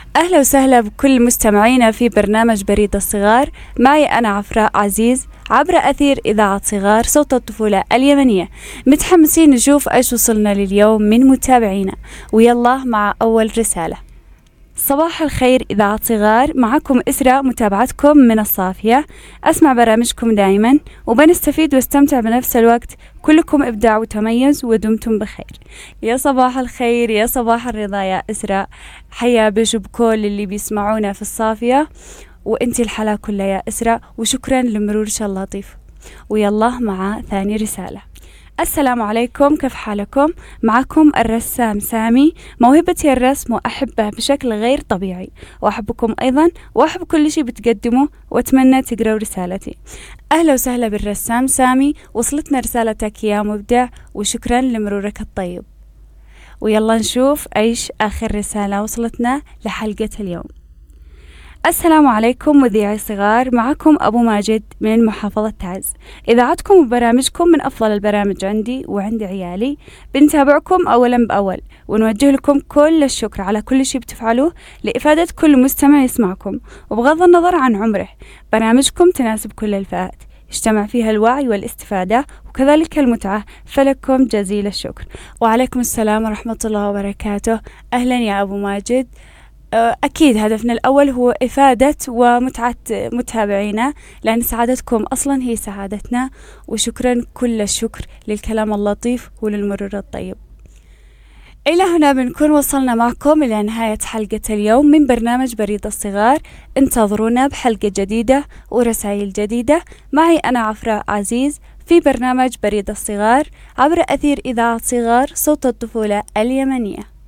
أهلا وسهلا بكل مستمعينا في برنامج بريد الصغار. معي أنا عفراء عزيز عبر أثير إذاعة صغار صوت الطفولة اليمنية. متحمسين نشوف إيش وصلنا لليوم من متابعينا، ويلا مع أول رسالة. صباح الخير إذاعة صغار، معكم إسراء متابعتكم من الصافية. أسمع برامجكم دائما وبنستفيد واستمتع بنفس الوقت. كلكم إبداع وتميز ودمتم بخير. يا صباح الخير، يا صباح الرضا يا إسراء. حيا بش بكل اللي بيسمعونا في الصافية، وإنتي الحلا كلها يا إسراء، وشكرا لمرورش اللطيف. ويلا مع ثاني رسالة. السلام عليكم، كيف حالكم؟ معكم الرسام سامي. موهبتي الرسم وأحبه بشكل غير طبيعي، وأحبكم أيضا وأحب كل شيء بتقدمه، وأتمنى تقرأوا رسالتي. أهلا وسهلا بالرسام سامي، وصلتنا رسالتك يا مبدع، وشكرا لمرورك الطيب. ويلا نشوف إيش آخر رسالة وصلتنا لحلقة اليوم. السلام عليكم مذيعي صغار، معكم أبو ماجد من محافظة تعز. إذاعتكم وبرامجكم من أفضل البرامج عندي وعند عيالي. بنتابعكم أولا بأول، ونوجه لكم كل الشكر على كل شيء بتفعلوه لإفادة كل مستمع يسمعكم، وبغض النظر عن عمره. برامجكم تناسب كل الفئات، يجتمع فيها الوعي والاستفادة وكذلك المتعة، فلكم جزيل الشكر. وعليكم السلام ورحمة الله وبركاته. أهلا يا أبو ماجد. أكيد هدفنا الأول هو إفادة ومتعة متابعينا، لأن سعادتكم أصلا هي سعادتنا. وشكرا كل الشكر للكلام اللطيف وللمرور الطيب. إلى هنا بنكون وصلنا معكم إلى نهاية حلقة اليوم من برنامج بريد الصغار. انتظرونا بحلقة جديدة ورسائل جديدة. معي أنا عفراء عزيز في برنامج بريد الصغار عبر أثير إذاعة صغار صوت الطفولة اليمنية.